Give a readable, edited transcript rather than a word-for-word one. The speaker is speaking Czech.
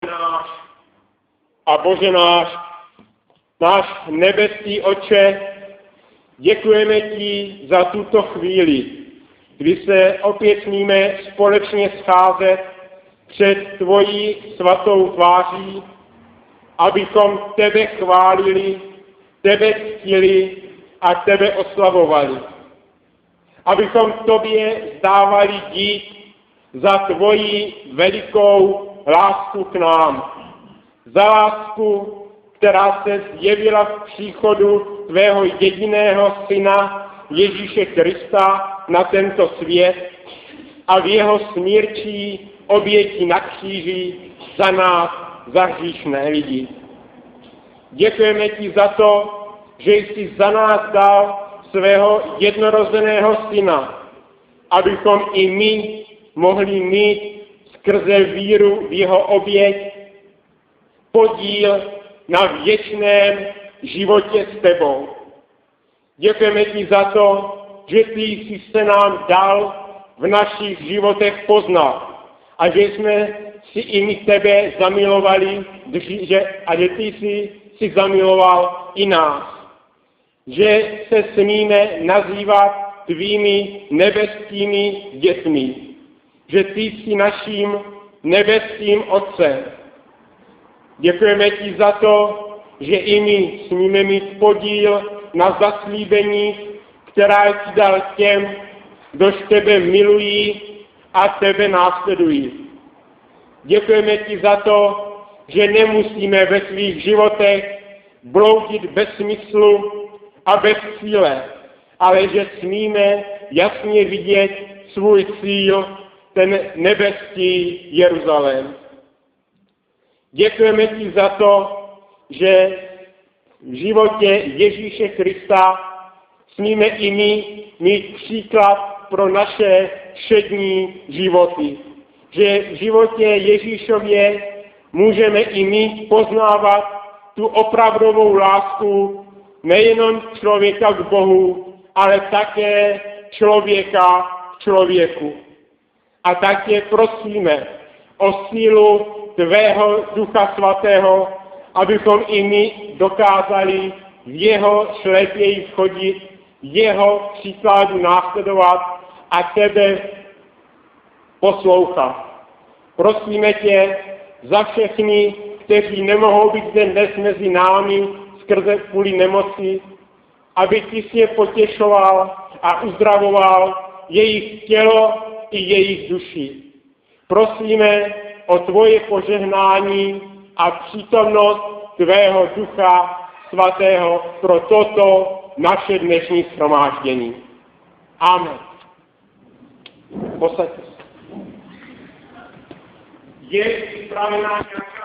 náš a Bože náš nebeský Otče, děkujeme ti za tuto chvíli, kdy se opět smíme společně scházet před tvojí svatou tváří, abychom tebe chválili, tebe ctili a tebe oslavovali. Abychom tobě zdávali dík za tvoji velikou lásku k nám. Za lásku, která se zjevila v příchodu tvého jediného syna Ježíše Krista na tento svět a v jeho smírčí oběti na kříži za nás, za hříšné lidi. Děkujeme ti za to, že jsi za nás dal svého jednorozeného syna, abychom i my mohli mít skrze víru v jeho oběť podíl na věčném životě s tebou. Děkujeme ti za to, že ty jsi se nám dal v našich životech poznat a že jsme si i my tebe zamilovali a že ty jsi si zamiloval i nás. Že se smíme nazývat tvými nebeskými dětmi. Že ty jsi naším nebeským Otcem. Děkujeme ti za to, že i my smíme mít podíl na zaslíbení, která jsi dal těm, kdož tebe milují a tebe následují. Děkujeme ti za to, že nemusíme ve svých životech bloudit bez smyslu a bez cíle, ale že smíme jasně vidět svůj cíl, ten nebeský Jeruzalém. Děkujeme ti za to, že v životě Ježíše Krista smíme i my mít příklad pro naše všední životy. Že v životě Ježíšově můžeme i my poznávat tu opravdovou lásku nejenom člověka k Bohu, ale také člověka k člověku. A také prosíme o sílu tvého Ducha Svatého, abychom i my dokázali v jeho šlepěji chodit, jeho příkladu následovat a tebe poslouchat. Prosíme tě za všechny, kteří nemohou být zde dnes mezi námi skrze kvůli nemoci, aby ty si je potěšoval a uzdravoval jejich tělo i jejich duši. Prosíme o tvoje požehnání a přítomnost tvého Ducha Svatého pro toto naše dnešní shromáždění. Amen. Posaďte se. Je připravená nějaká